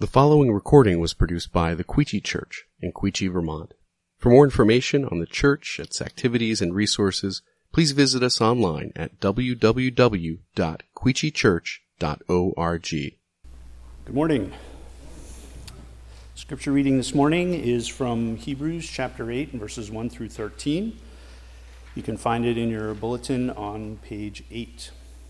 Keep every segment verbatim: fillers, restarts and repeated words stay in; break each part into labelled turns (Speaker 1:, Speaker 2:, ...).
Speaker 1: The following recording was produced by the Quechee Church in Quechee, Vermont. For more information on the church, its activities, and resources, please visit us online at w w w dot quechee church dot org.
Speaker 2: Good morning. Scripture reading this morning is from Hebrews chapter eight, verses one through thirteen. You can find it in your bulletin on page eight.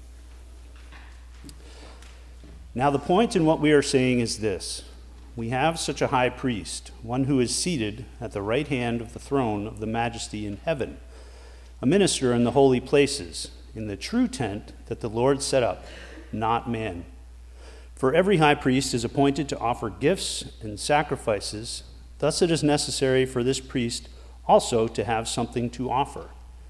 Speaker 2: Now the point in what we are saying is this: we have such a high priest, one who is seated at the right hand of the throne of the majesty in heaven, a minister in the holy places, in the true tent that the Lord set up, not man. For every high priest is appointed to offer gifts and sacrifices. Thus it is necessary for this priest also to have something to offer.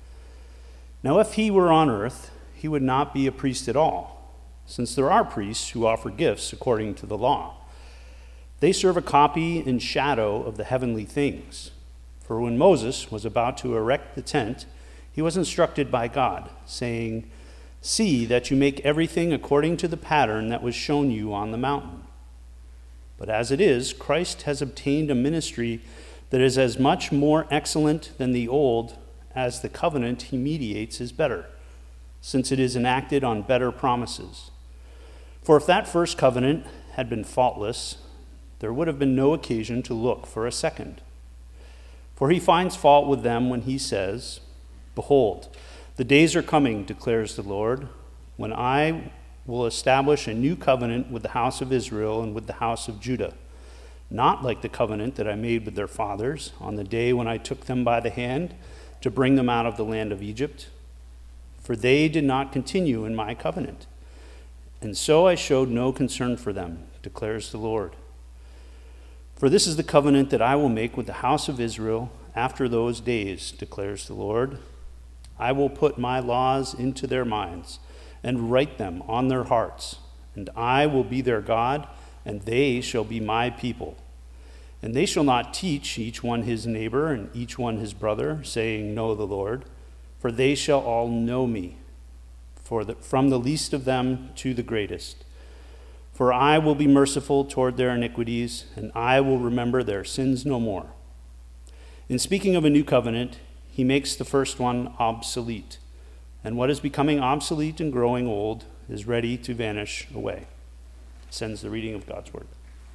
Speaker 2: Now if he were on earth, he would not be a priest at all, since there are priests who offer gifts according to the law. They serve a copy and shadow of the heavenly things. For when Moses was about to erect the tent, he was instructed by God, saying, "See that you make everything according to the pattern that was shown you on the mountain." But as it is, Christ has obtained a ministry that is as much more excellent than the old as the covenant he mediates is better, since it is enacted on better promises. For if that first covenant had been faultless, there would have been no occasion to look for a second. For he finds fault with them when he says, "Behold, the days are coming, declares the Lord, when I will establish a new covenant with the house of Israel and with the house of Judah, not like the covenant that I made with their fathers on the day when I took them by the hand to bring them out of the land of Egypt. For they did not continue in my covenant, and so I showed no concern for them, declares the Lord. For this is the covenant that I will make with the house of Israel after those days, declares the Lord. I will put my laws into their minds and write them on their hearts, and I will be their God, and they shall be my people. And they shall not teach each one his neighbor and each one his brother, saying, Know the Lord, for they shall all know me, for the, from the least of them to the greatest. For I will be merciful toward their iniquities, and I will remember their sins no more. In speaking of a new covenant, he makes the first one obsolete, and what is becoming obsolete and growing old is ready to vanish away. Sends the reading of God's word.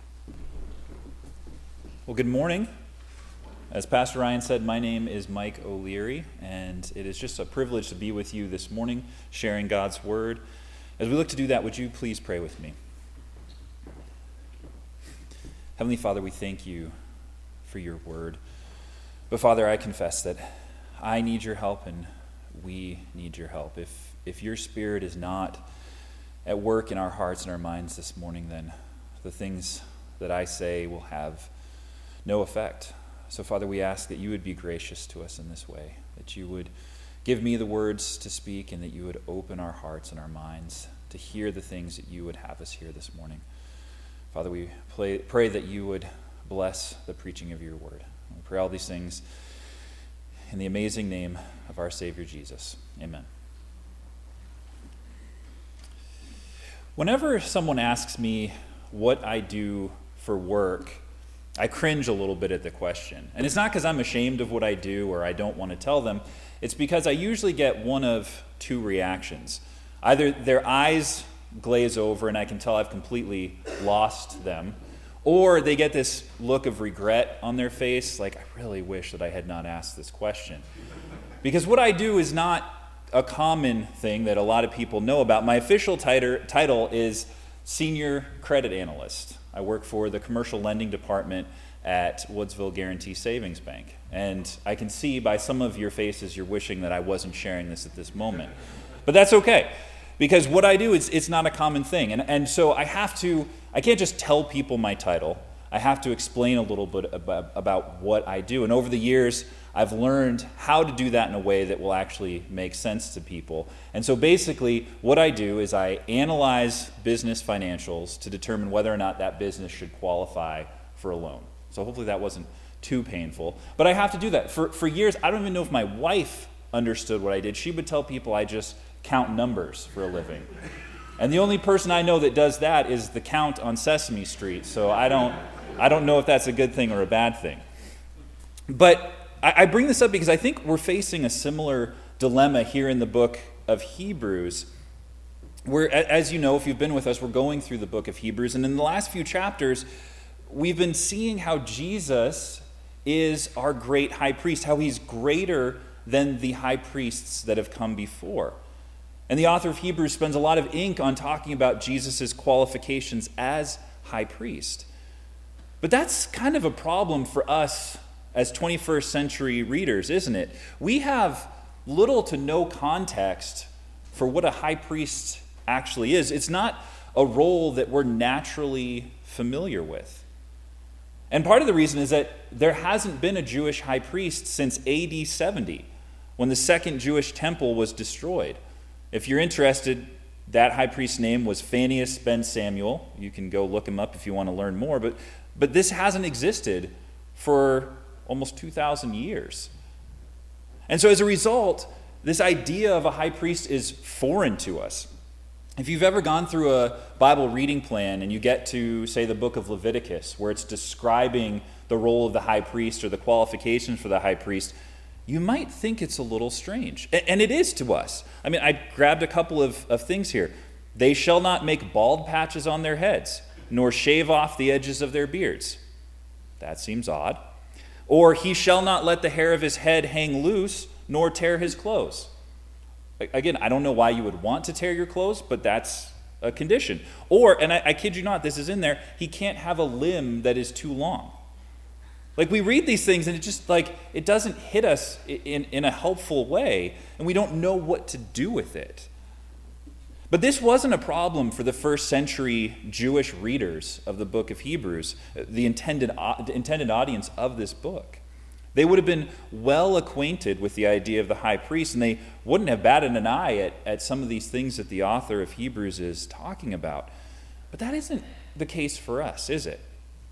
Speaker 3: Well, good morning. As Pastor Ryan said, my name is Mike O'Leary, and it is just a privilege to be with you this morning, sharing God's word. As we look to do that, would you please pray with me? Heavenly Father, we thank you for your word. But Father, I confess that I need your help and we need your help. If if your spirit is not at work in our hearts and our minds this morning, then the things that I say will have no effect. So Father, we ask that you would be gracious to us in this way, that you would give me the words to speak, and that you would open our hearts and our minds to hear the things that you would have us hear this morning. Father, we pray, pray that you would bless the preaching of your word. We pray all these things in the amazing name of our Savior Jesus. Amen. Whenever someone asks me what I do for work, I cringe a little bit at the question. And it's not because I'm ashamed of what I do or I don't want to tell them. It's because I usually get one of two reactions. Either their eyes glaze over and I can tell I've completely lost them, or they get this look of regret on their face, like, I really wish that I had not asked this question. Because what I do is not a common thing that a lot of people know about. My official titer- title is Senior Credit Analyst. I work for the commercial lending department at Woodsville Guarantee Savings Bank. And I can see by some of your faces you're wishing that I wasn't sharing this at this moment. But that's okay, because what I do is it's not a common thing. And, and so I have to, I can't just tell people my title. I have to explain a little bit about, about what I do. And over the years, I've learned how to do that in a way that will actually make sense to people. And so basically, what I do is I analyze business financials to determine whether or not that business should qualify for a loan. So hopefully that wasn't too painful. But I have to do that. For, for years, I don't even know if my wife understood what I did. She would tell people I just count numbers for a living. And the only person I know that does that is the Count on Sesame Street. So I don't, I don't know if that's a good thing or a bad thing. But I, I bring this up because I think we're facing a similar dilemma here in the book of Hebrews. Where, as you know, if you've been with us, we're going through the book of Hebrews. And in the last few chapters, we've been seeing how Jesus is our great high priest, how he's greater than the high priests that have come before. And the author of Hebrews spends a lot of ink on talking about Jesus' qualifications as high priest. But that's kind of a problem for us as twenty-first century readers, isn't it? We have little to no context for what a high priest actually is. It's not a role that we're naturally familiar with. And part of the reason is that there hasn't been a Jewish high priest since A D seventy, when the second Jewish temple was destroyed. If you're interested, that high priest's name was Phannius ben Samuel. You can go look him up if you want to learn more. But, but this hasn't existed for almost two thousand years. And so as a result, this idea of a high priest is foreign to us. If you've ever gone through a Bible reading plan and you get to, say, the book of Leviticus, where it's describing the role of the high priest or the qualifications for the high priest, you might think it's a little strange. And it is to us. I mean, I grabbed a couple of, of things here. They shall not make bald patches on their heads, nor shave off the edges of their beards. That seems odd. Or he shall not let the hair of his head hang loose, nor tear his clothes. Again, I don't know why you would want to tear your clothes, but that's a condition. Or, and I, I kid you not, this is in there, he can't have a limb that is too long. Like, we read these things and it just, like, it doesn't hit us in, in a helpful way, and we don't know what to do with it. But this wasn't a problem for the first century Jewish readers of the book of Hebrews, the intended, the intended audience of this book. They would have been well acquainted with the idea of the high priest, and they wouldn't have batted an eye at, at some of these things that the author of Hebrews is talking about. But that isn't the case for us, is it?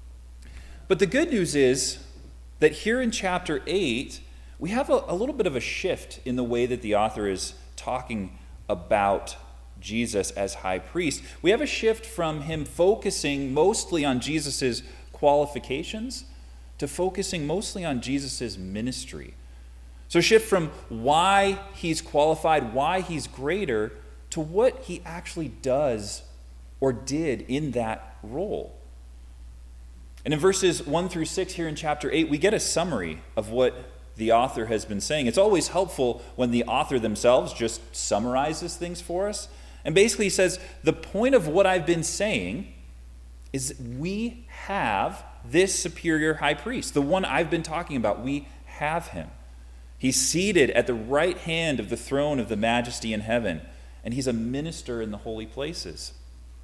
Speaker 3: But the good news is that here in chapter eight, we have a, a little bit of a shift in the way that the author is talking about Jesus as high priest. We have a shift from him focusing mostly on Jesus' qualifications to focusing mostly on Jesus' ministry. So shift from why he's qualified, why he's greater, to what he actually does or did in that role. And in verses one through six here in chapter eight, we get a summary of what the author has been saying. It's always helpful when the author themselves just summarizes things for us. And basically he says, the point of what I've been saying is we have this superior high priest, the one I've been talking about. We have him. He's seated at the right hand of the throne of the majesty in heaven, and he's a minister in the holy places.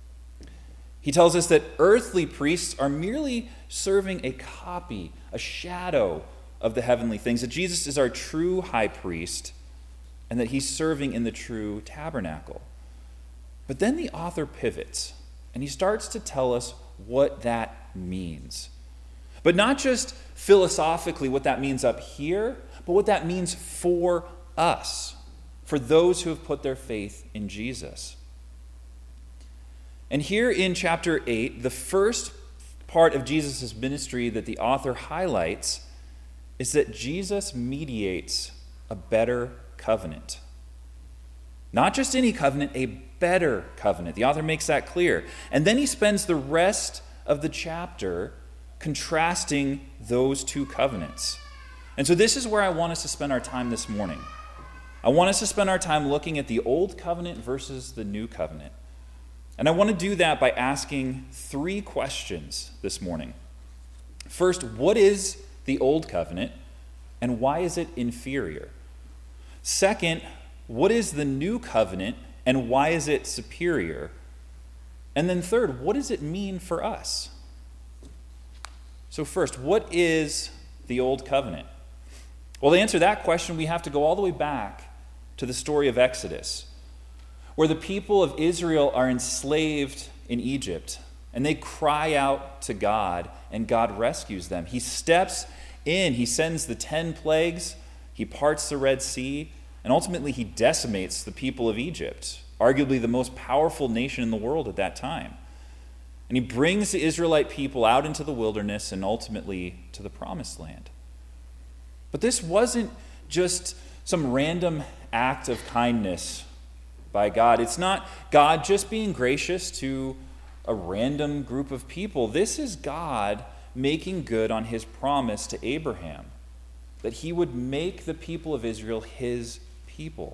Speaker 3: He tells us that earthly priests are merely serving a copy, a shadow of the heavenly things, that Jesus is our true high priest, and that he's serving in the true tabernacle. But then the author pivots, and he starts to tell us what that means. But not just philosophically what that means up here, but what that means for us, for those who have put their faith in Jesus. And here in chapter eight, the first part of Jesus' ministry that the author highlights is that Jesus mediates a better covenant. Not just any covenant, a better covenant. The author makes that clear. And then he spends the rest of the chapter contrasting those two covenants. And so this is where I want us to spend our time this morning. I want us to spend our time looking at the old covenant versus the new covenant. And I want to do that by asking three questions this morning. First, what is the old covenant and why is it inferior? Second, what is the new covenant and why is it superior? And then third, what does it mean for us? So first, what is the old covenant? Well, to answer that question, we have to go all the way back to the story of Exodus, where the people of Israel are enslaved in Egypt, and they cry out to God, and God rescues them. He steps in, he sends the ten plagues, he parts the Red Sea, and ultimately he decimates the people of Egypt. arguably the most powerful nation in the world at that time. And he brings the Israelite people out into the wilderness and ultimately to the promised land. But this wasn't just some random act of kindness by God. It's not God just being gracious to a random group of people. This is God making good on his promise to Abraham, that he would make the people of Israel his people.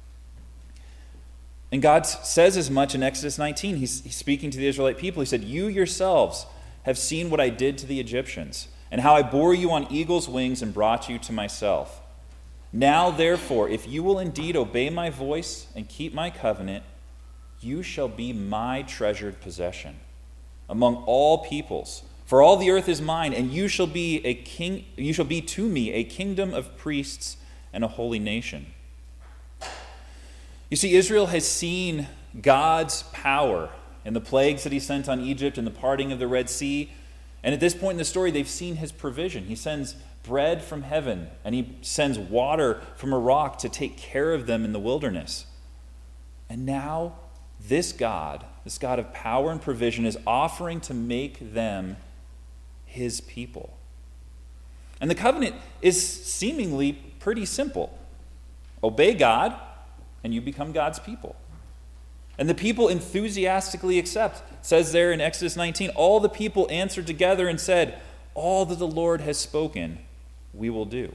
Speaker 3: And God says as much in Exodus nineteen. He's, he's speaking to the Israelite people. He said, "You yourselves have seen what I did to the Egyptians, and how I bore you on eagle's wings and brought you to myself. Now, therefore, if you will indeed obey my voice and keep my covenant, you shall be my treasured possession among all peoples. For all the earth is mine, and you shall be a king. You shall be to me a kingdom of priests and a holy nation." You see, Israel has seen God's power in the plagues that he sent on Egypt and the parting of the Red Sea. And at this point in the story, they've seen his provision. He sends bread from heaven, and he sends water from a rock to take care of them in the wilderness. And now, this God, this God of power and provision, is offering to make them his people. And the covenant is seemingly pretty simple. Obey God, and you become God's people. And the people enthusiastically accept. It says there in Exodus nineteen, all the people answered together and said, "All that the Lord has spoken, we will do."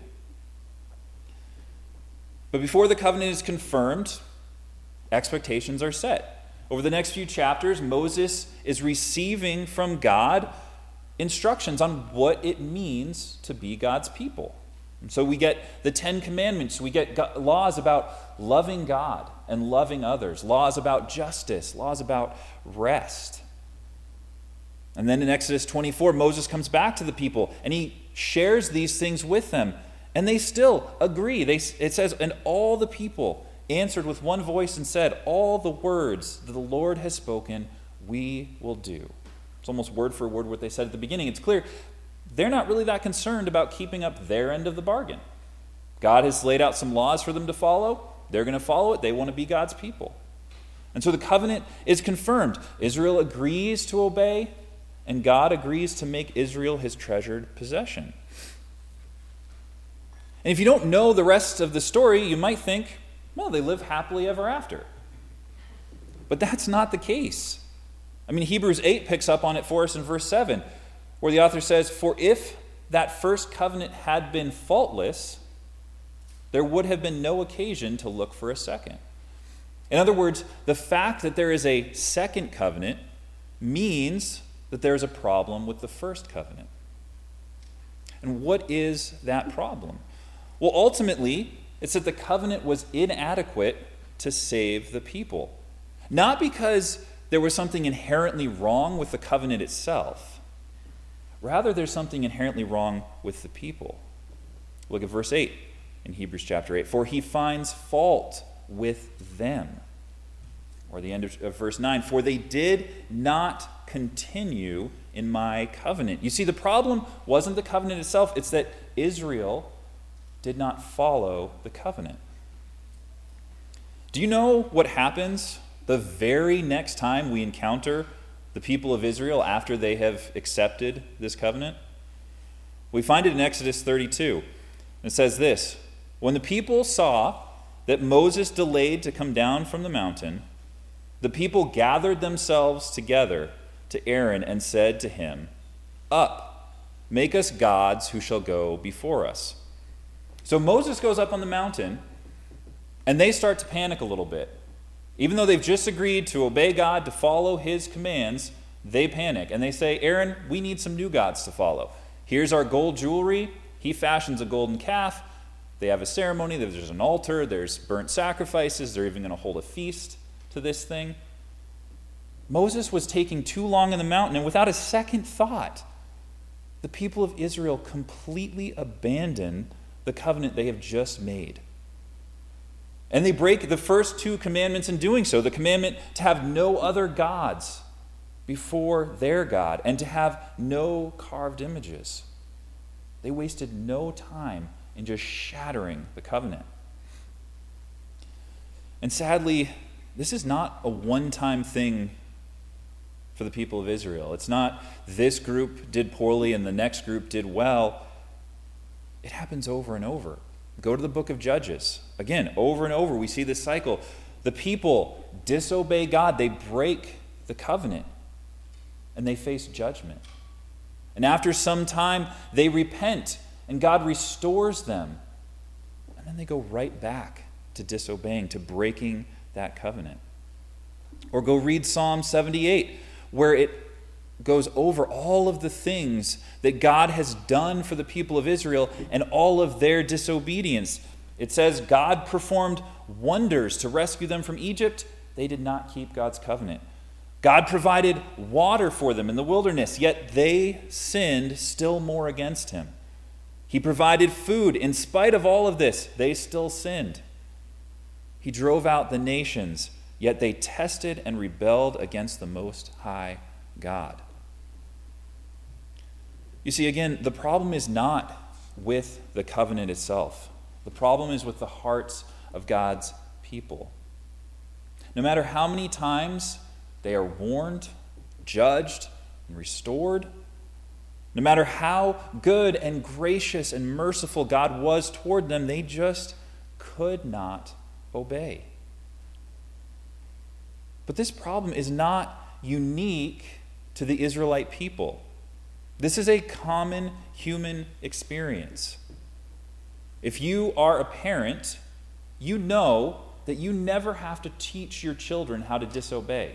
Speaker 3: But before the covenant is confirmed, expectations are set. Over the next few chapters, Moses is receiving from God instructions on what it means to be God's people. And so we get the Ten Commandments. We get laws about loving God and loving others, laws about justice, laws about rest. And then in Exodus twenty-four, Moses comes back to the people and he shares these things with them. And they still agree. They, it says, "And all the people answered with one voice and said, 'All the words that the Lord has spoken, we will do.'" It's almost word for word what they said at the beginning. It's clear they're not really that concerned about keeping up their end of the bargain. God has laid out some laws for them to follow. They're going to follow it. They want to be God's people. And so the covenant is confirmed. Israel agrees to obey, and God agrees to make Israel his treasured possession. And if you don't know the rest of the story, you might think, well, they live happily ever after. But that's not the case. I mean, Hebrews eight picks up on it for us in verse seven, where the author says, "For if that first covenant had been faultless, there would have been no occasion to look for a second." In other words, the fact that there is a second covenant means that there is a problem with the first covenant. And what is that problem? Well, ultimately, it's that the covenant was inadequate to save the people. Not because there was something inherently wrong with the covenant itself. Rather, there's something inherently wrong with the people. Look at verse eight in Hebrews chapter eight. "For he finds fault with them." Or the end of, of verse nine. "For they did not continue in my covenant." You see, the problem wasn't the covenant itself. It's that Israel did not follow the covenant. Do you know what happens the very next time we encounter the people of Israel after they have accepted this covenant? We find it in Exodus thirty-two. It says this: "When the people saw that Moses delayed to come down from the mountain, the people gathered themselves together to Aaron and said to him, 'Up, make us gods who shall go before us.'" So Moses goes up on the mountain, and they start to panic a little bit. Even though they've just agreed to obey God, to follow his commands, they panic. And they say, "Aaron, we need some new gods to follow. Here's our gold jewelry." He fashions a golden calf. They have a ceremony. There's an altar. There's burnt sacrifices. They're even going to hold a feast to this thing. Moses was taking too long on the mountain, and without a second thought, the people of Israel completely abandon the covenant they have just made. And they break the first two commandments in doing so. The commandment to have no other gods before their God and to have no carved images. They wasted no time in just shattering the covenant. And sadly, this is not a one-time thing for the people of Israel. It's not this group did poorly and the next group did well. It happens over and over. Go to the book of Judges. Again, over and over we see this cycle. The people disobey God. They break the covenant and they face judgment. And after some time, they repent and God restores them. And then they go right back to disobeying, to breaking that covenant. Or go read Psalm seventy-eight, where it goes over all of the things that God has done for the people of Israel and all of their disobedience. It says God performed wonders to rescue them from Egypt. They did not keep God's covenant. God provided water for them in the wilderness, yet they sinned still more against him. He provided food. In spite of all of this, they still sinned. He drove out the nations, yet they tested and rebelled against the Most High God. You see, again, the problem is not with the covenant itself. The problem is with the hearts of God's people. No matter how many times they are warned, judged, and restored, no matter how good and gracious and merciful God was toward them, they just could not obey. But this problem is not unique to the Israelite people. This is a common human experience. If you are a parent, you know that you never have to teach your children how to disobey.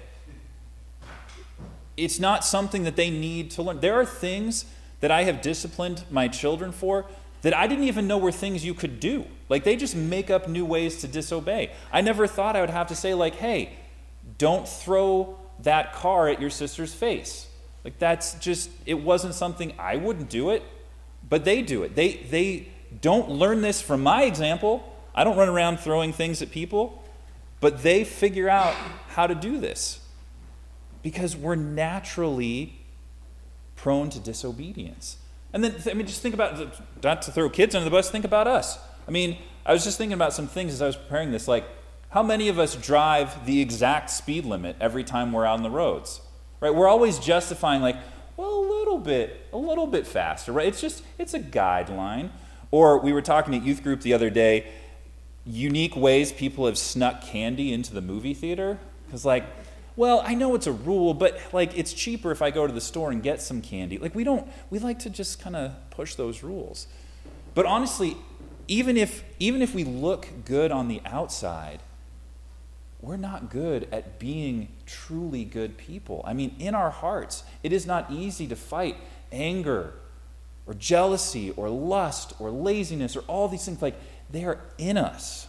Speaker 3: It's not something that they need to learn. There are things that I have disciplined my children for that I didn't even know were things you could do. Like, they just make up new ways to disobey. I never thought I would have to say, like, hey, don't throw that car at your sister's face. Like, that's just, it wasn't something, I wouldn't do it, but they do it. They they don't learn this from my example. I don't run around throwing things at people, but they figure out how to do this because we're naturally prone to disobedience. And then, I mean, just think about, not to throw kids under the bus, think about us. I mean, I was just thinking about some things as I was preparing this, like, how many of us drive the exact speed limit every time we're out on the roads? Right? We're always justifying, like, well, a little bit, a little bit faster, right? It's just, it's a guideline. Or we were talking at youth group the other day, unique ways people have snuck candy into the movie theater. Because, like, well, I know it's a rule, but, like, it's cheaper if I go to the store and get some candy. Like, we don't, we like to just kind of push those rules. But honestly, even if even if we look good on the outside, we're not good at being truly good people. I mean, in our hearts, it is not easy to fight anger or jealousy or lust or laziness or all these things. Like, they are in us.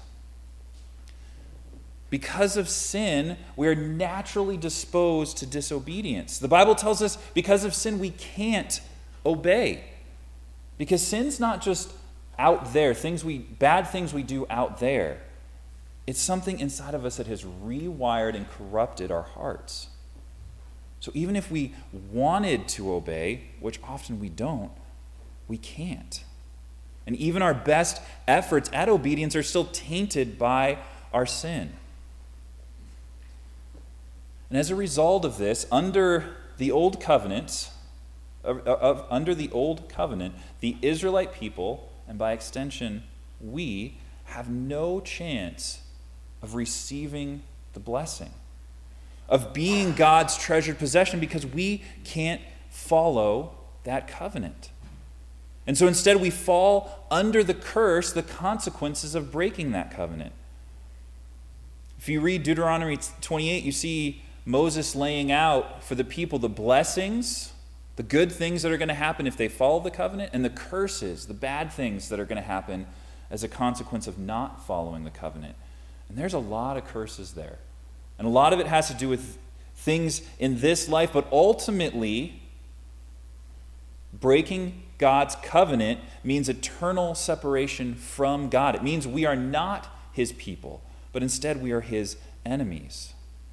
Speaker 3: Because of sin, we are naturally disposed to disobedience. The Bible tells us because of sin, we can't obey. Because sin's not just out there, things we bad things we do out there. It's something inside of us that has rewired and corrupted our hearts. So even if we wanted to obey, which often we don't, we can't. And even our best efforts at obedience are still tainted by our sin. And as a result of this, under the old covenant, of, of, under the old covenant, the Israelite people, and by extension, we, have no chance of receiving the blessing, of being God's treasured possession, because we can't follow that covenant. And so instead we fall under the curse, the consequences of breaking that covenant. If you read Deuteronomy twenty-eight, you see Moses laying out for the people the blessings, the good things that are going to happen if they follow the covenant, and the curses, the bad things that are going to happen as a consequence of not following the covenant. And there's a lot of curses there. And a lot of it has to do with things in this life, but ultimately, breaking God's covenant means eternal separation from God. It means we are not his people, but instead we are his enemies.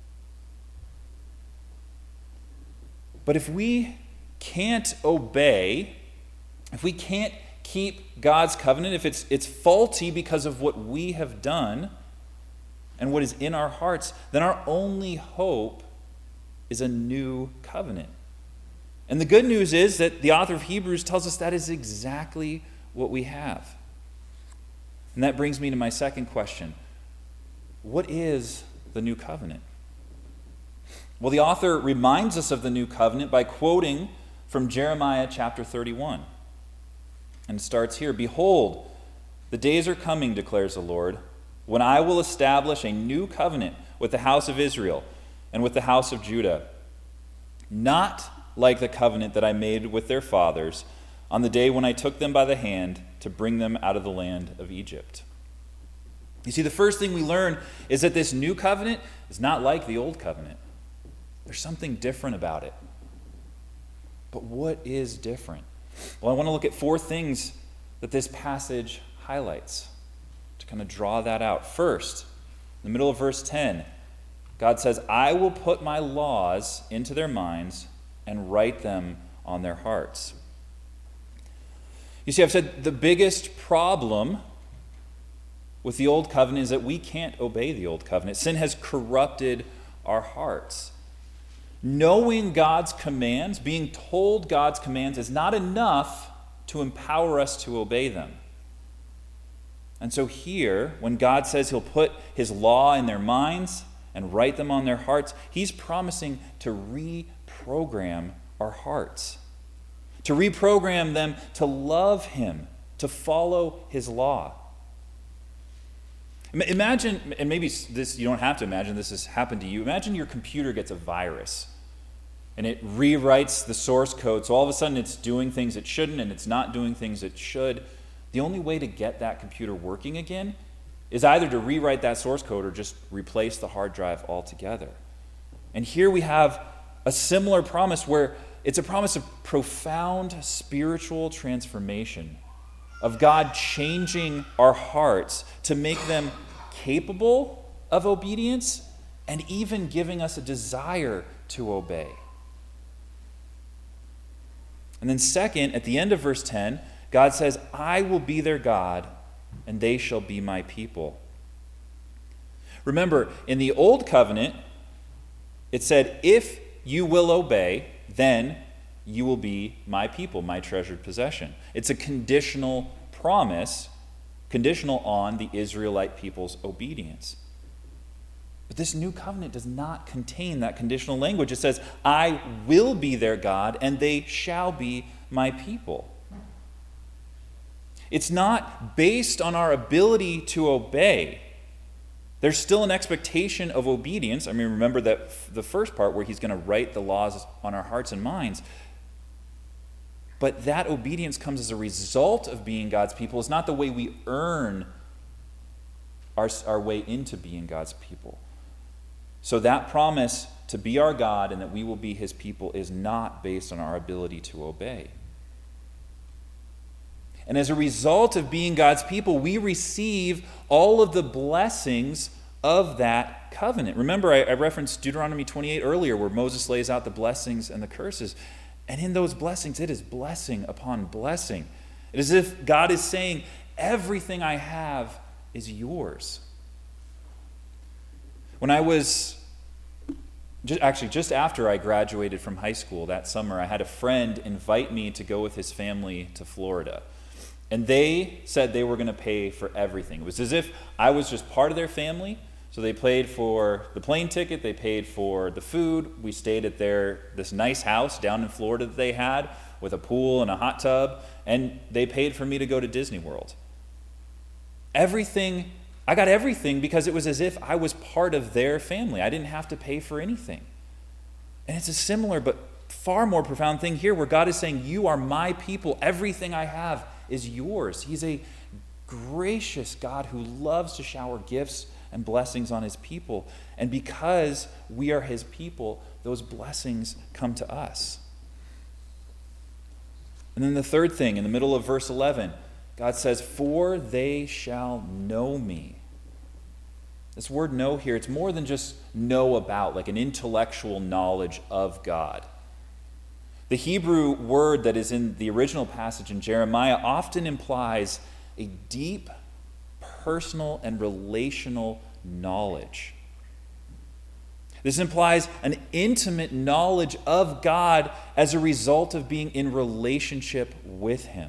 Speaker 3: But if we can't obey, if we can't keep God's covenant, if it's it's faulty because of what we have done, and what is in our hearts, then our only hope is a new covenant. And the good news is that the author of Hebrews tells us that is exactly what we have. And that brings me to my second question. What is the new covenant? Well, the author reminds us of the new covenant by quoting from Jeremiah chapter thirty-one. And it starts here, "Behold, the days are coming, declares the Lord, when I will establish a new covenant with the house of Israel and with the house of Judah, not like the covenant that I made with their fathers on the day when I took them by the hand to bring them out of the land of Egypt." You see, the first thing we learn is that this new covenant is not like the old covenant. There's something different about it. But what is different? Well, I want to look at four things that this passage highlights to kind of draw that out. First, in the middle of verse ten, God says, "I will put my laws into their minds and write them on their hearts." You see, I've said the biggest problem with the old covenant is that we can't obey the old covenant. Sin has corrupted our hearts. Knowing God's commands, being told God's commands, is not enough to empower us to obey them. And so here, when God says he'll put his law in their minds and write them on their hearts, he's promising to reprogram our hearts, to reprogram them to love him, to follow his law. Imagine, and maybe this, you don't have to imagine this has happened to you. Imagine your computer gets a virus and it rewrites the source code. So all of a sudden it's doing things it shouldn't and it's not doing things it should. The only way to get that computer working again is either to rewrite that source code or just replace the hard drive altogether. And here we have a similar promise where it's a promise of profound spiritual transformation, of God changing our hearts to make them capable of obedience and even giving us a desire to obey. And then second, at the end of verse ten, God says, "I will be their God, and they shall be my people." Remember, in the old covenant, it said, "If you will obey, then you will be my people, my treasured possession." It's a conditional promise, conditional on the Israelite people's obedience. But this new covenant does not contain that conditional language. It says, "I will be their God, and they shall be my people." It's not based on our ability to obey. There's still an expectation of obedience. I mean, remember that the first part where he's going to write the laws on our hearts and minds. But that obedience comes as a result of being God's people. It's not the way we earn our, our way into being God's people. So that promise to be our God and that we will be his people is not based on our ability to obey. And as a result of being God's people, we receive all of the blessings of that covenant. Remember, I, I referenced Deuteronomy twenty-eight earlier, where Moses lays out the blessings and the curses. And in those blessings, it is blessing upon blessing. It is as if God is saying, everything I have is yours. When I was, just, actually just after I graduated from high school that summer, I had a friend invite me to go with his family to Florida. And they said they were going to pay for everything. It was as if I was just part of their family. So they paid for the plane ticket, they paid for the food. We stayed at their this nice house down in Florida that they had with a pool and a hot tub, and they paid for me to go to Disney World. Everything, I got everything because it was as if I was part of their family. I didn't have to pay for anything. And it's a similar but far more profound thing here where God is saying, you are my people. Everything I have is yours. He's a gracious God who loves to shower gifts and blessings on his people. And because we are his people, those blessings come to us. And then the third thing, in the middle of verse eleven, God says, "For they shall know me." This word know here, it's more than just know about, like an intellectual knowledge of God. The Hebrew word that is in the original passage in Jeremiah often implies a deep, personal, and relational knowledge. This implies an intimate knowledge of God as a result of being in relationship with Him.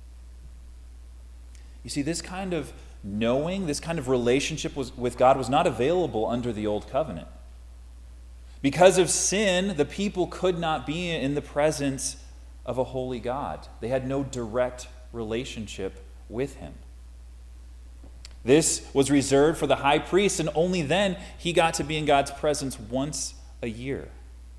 Speaker 3: You see, this kind of knowing, this kind of relationship was, with God was not available under the Old Covenant. Because of sin, the people could not be in the presence of a holy God. They had no direct relationship with Him. This was reserved for the high priest, and only then he got to be in God's presence once a year.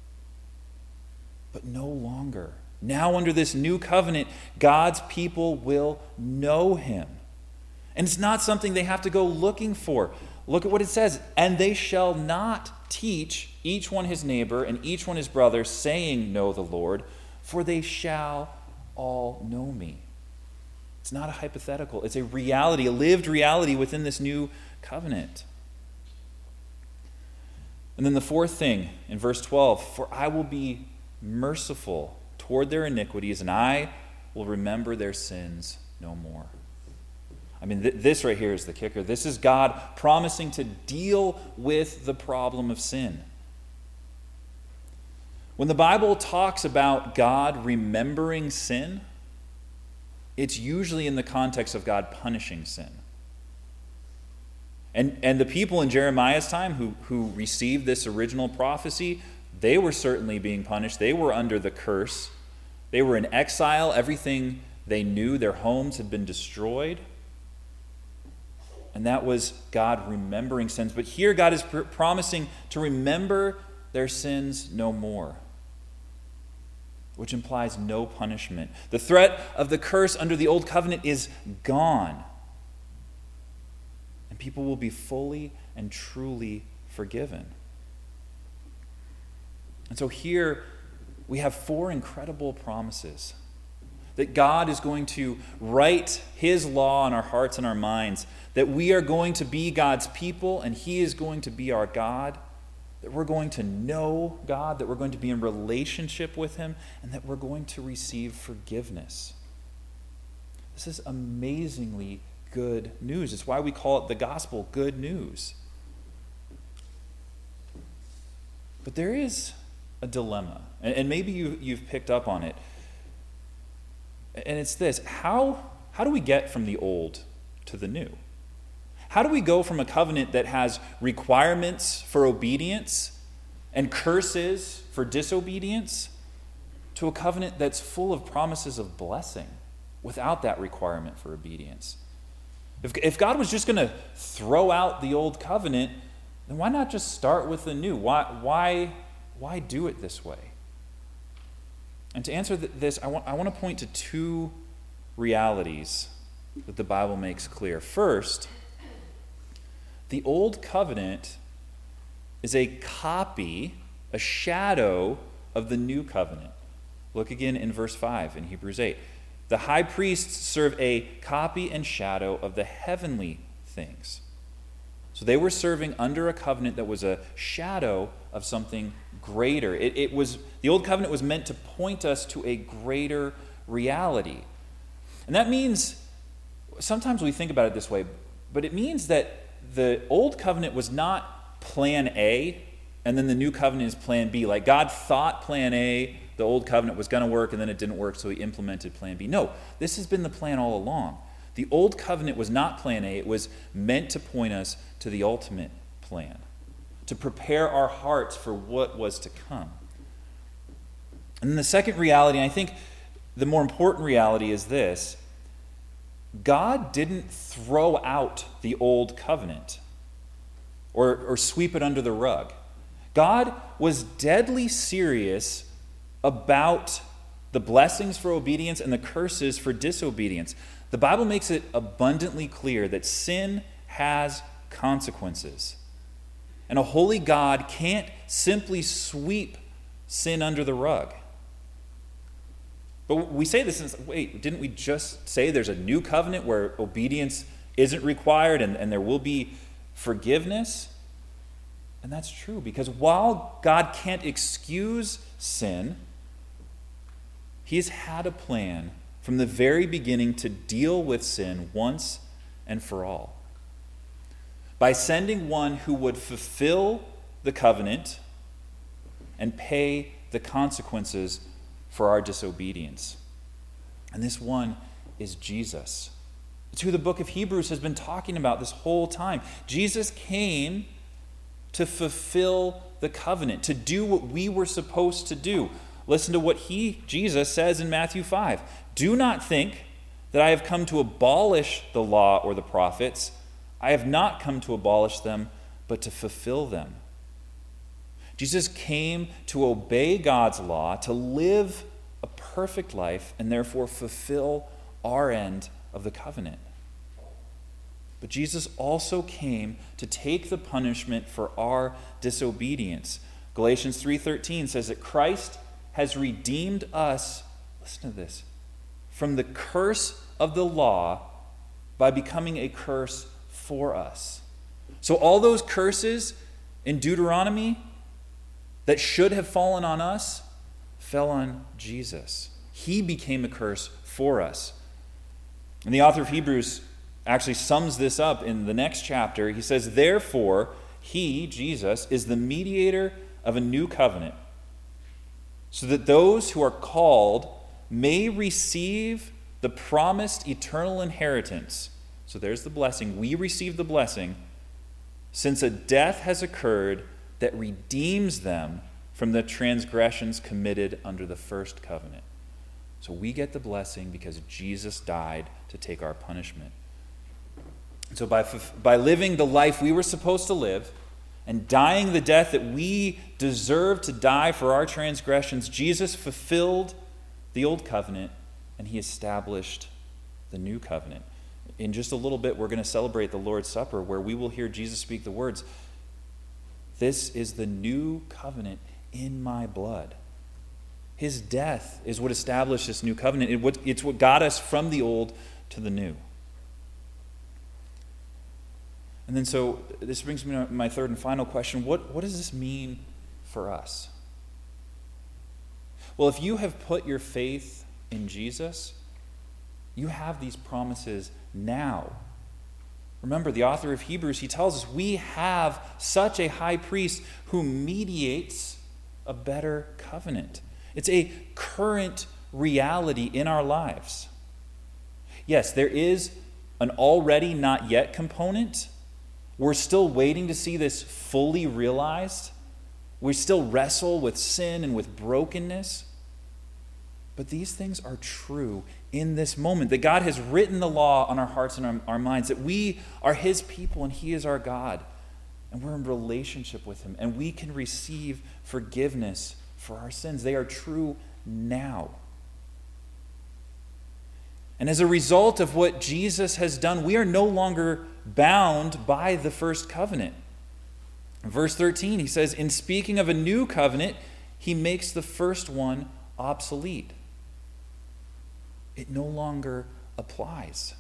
Speaker 3: But no longer. Now, under this new covenant, God's people will know Him. And it's not something they have to go looking for. Look at what it says. And they shall not teach each one his neighbor and each one his brother, saying, Know the Lord, for they shall all know me. It's not a hypothetical. It's a reality, a lived reality within this new covenant. And then the fourth thing in verse twelve, for I will be merciful toward their iniquities, and I will remember their sins no more. I mean, th- this right here is the kicker. This is God promising to deal with the problem of sin. When the Bible talks about God remembering sin, it's usually in the context of God punishing sin. And, and the people in Jeremiah's time who, who received this original prophecy, they were certainly being punished. They were under the curse. They were in exile. Everything they knew, their homes had been destroyed. And that was God remembering sins. But here God is pr- promising to remember their sins no more, which implies no punishment. The threat of the curse under the old covenant is gone. And people will be fully and truly forgiven. And so here we have four incredible promises that God is going to write His law on our hearts and our minds, that we are going to be God's people and He is going to be our God, that we're going to know God, that we're going to be in relationship with Him, and that we're going to receive forgiveness. This is amazingly good news. It's why we call it the gospel, good news. But there is a dilemma, and maybe you, you've picked up on it. And it's this: how, how do we get from the old to the new? How do we go from a covenant that has requirements for obedience and curses for disobedience to a covenant that's full of promises of blessing without that requirement for obedience? If, if God was just going to throw out the old covenant, then why not just start with the new? Why, why, why do it this way? And to answer this, I want, I want to point to two realities that the Bible makes clear. First, the old covenant is a copy, a shadow of the new covenant. Look again in verse five in Hebrews eight. The high priests serve a copy and shadow of the heavenly things. So they were serving under a covenant that was a shadow of something greater. It, it was the old covenant was meant to point us to a greater reality. And that means, sometimes we think about it this way, but it means that the old covenant was not plan A, and then the new covenant is plan B. Like God thought plan A, the old covenant, was going to work, and then it didn't work, so He implemented plan B. No, this has been the plan all along. The old covenant was not plan A. It was meant to point us to the ultimate plan, to prepare our hearts for what was to come. And then the second reality, and I think the more important reality, is this: God didn't throw out the old covenant or, or sweep it under the rug. God was deadly serious about the blessings for obedience and the curses for disobedience. The Bible makes it abundantly clear that sin has consequences. And a holy God can't simply sweep sin under the rug. But we say this, and wait, didn't we just say there's a new covenant where obedience isn't required and, and there will be forgiveness? And that's true, because while God can't excuse sin, He has had a plan from the very beginning to deal with sin once and for all. by sending one who would fulfill the covenant and pay the consequences for our disobedience. And this one is Jesus. It's who the book of Hebrews has been talking about this whole time. Jesus came to fulfill the covenant, to do what we were supposed to do. Listen to what he, Jesus, says in Matthew five. Do not think that I have come to abolish the law or the prophets. I have not come to abolish them, but to fulfill them. Jesus came to obey God's law, to live a perfect life, and therefore fulfill our end of the covenant. But Jesus also came to take the punishment for our disobedience. Galatians three thirteen says that Christ has redeemed us, listen to this, from the curse of the law by becoming a curse for us. So all those curses in Deuteronomy that should have fallen on us fell on Jesus. He became a curse for us. And the author of Hebrews actually sums this up in the next chapter. He says, therefore, he, Jesus, is the mediator of a new covenant, so that those who are called may receive the promised eternal inheritance. So there's the blessing. We receive the blessing, since a death has occurred that redeems them from the transgressions committed under the first covenant. So we get the blessing because Jesus died to take our punishment. So by, by living the life we were supposed to live and dying the death that we deserve to die for our transgressions, Jesus fulfilled the old covenant and he established the new covenant. In just a little bit, we're going to celebrate the Lord's Supper, where we will hear Jesus speak the words, "This is the new covenant in my blood." His death is what established this new covenant. It's what got us from the old to the new. And then so this brings me to my third and final question. What, what does this mean for us? Well, if you have put your faith in Jesus, you have these promises now. Remember, the author of Hebrews, he tells us we have such a high priest who mediates a better covenant. It's a current reality in our lives. Yes, there is an already not yet component. We're still waiting to see this fully realized. We still wrestle with sin and with brokenness. But these things are true in this moment, that God has written the law on our hearts and our, our minds, that we are his people and he is our God. And we're in relationship with him, and we can receive forgiveness for our sins. They are true now. And as a result of what Jesus has done, we are no longer bound by the first covenant. In verse thirteen, he says, in speaking of a new covenant, he makes the first one obsolete. It no longer applies.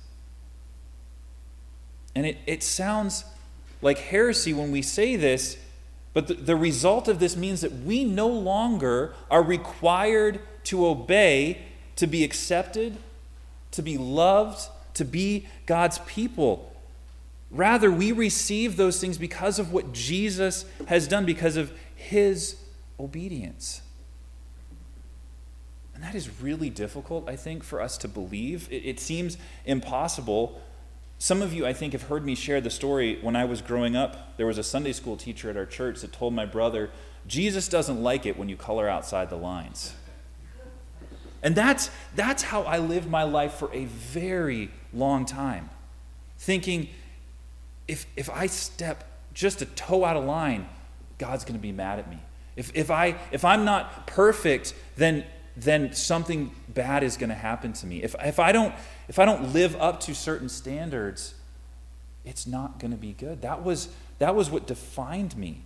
Speaker 3: And it, it sounds like heresy when we say this, but the, the result of this means that we no longer are required to obey, to be accepted, to be loved, to be God's people. Rather, we receive those things because of what Jesus has done, because of his obedience. And that is really difficult, I think, for us to believe. It, it seems impossible. Some of you, I think, have heard me share the story. When I was growing up, there was a Sunday school teacher at our church that told my brother, Jesus doesn't like it when you color outside the lines. And that's, that's how I lived my life for a very long time. Thinking, if, if I step just a toe out of line, God's going to be mad at me. If, if, I, if I'm not perfect, then... then something bad is going to happen to me. If, if, I don't, if I don't live up to certain standards, it's not going to be good. That was, that was what defined me.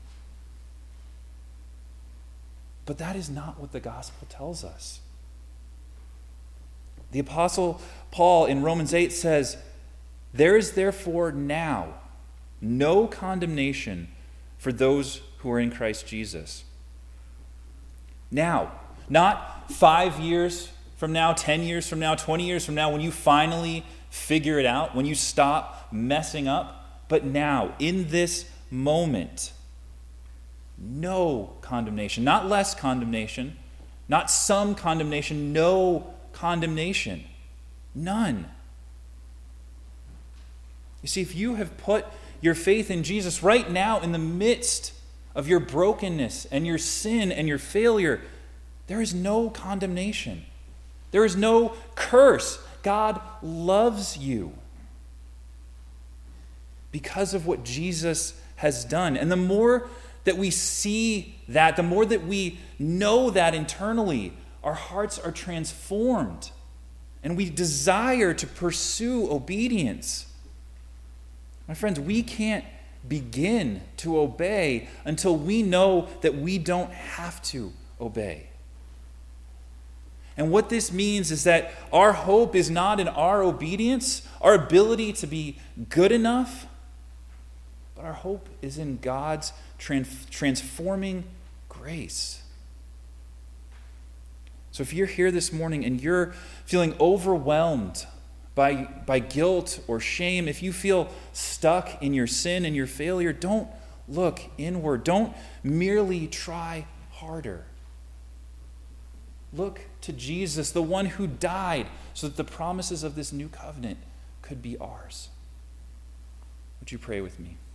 Speaker 3: But that is not what the gospel tells us. The Apostle Paul in Romans eight says, there is therefore now no condemnation for those who are in Christ Jesus. Now, not five years from now, ten years from now, twenty years from now, when you finally figure it out, when you stop messing up, But now, in this moment, no condemnation, not less condemnation, not some condemnation, no condemnation. None. You see, if you have put your faith in Jesus right now in the midst of your brokenness and your sin and your failure, there is no condemnation. There is no curse. God loves you because of what Jesus has done. And the more that we see that, the more that we know that internally, our hearts are transformed and we desire to pursue obedience. My friends, we can't begin to obey until we know that we don't have to obey. And what this means is that our hope is not in our obedience, our ability to be good enough, but our hope is in God's trans- transforming grace. So if you're here this morning and you're feeling overwhelmed by, by guilt or shame, if you feel stuck in your sin and your failure, don't look inward. Don't merely try harder. Look to Jesus, the one who died so that the promises of this new covenant could be ours. Would you pray with me?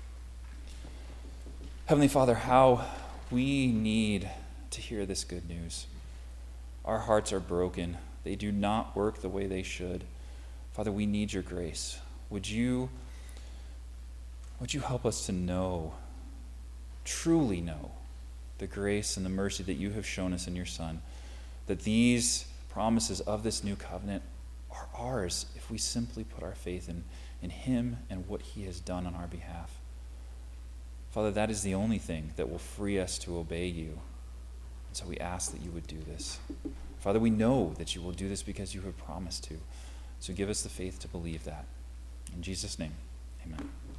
Speaker 3: Heavenly Father, how we need to hear this good news. Our hearts are broken. They do not work the way they should. Father, we need your grace. Would you, would you help us to know, truly know, the grace and the mercy that you have shown us in your Son, that these promises of this new covenant are ours if we simply put our faith in, in him and what he has done on our behalf. Father, that is the only thing that will free us to obey you. And so we ask that you would do this. Father, we know that you will do this because you have promised to. So give us the faith to believe that. In Jesus' name, amen.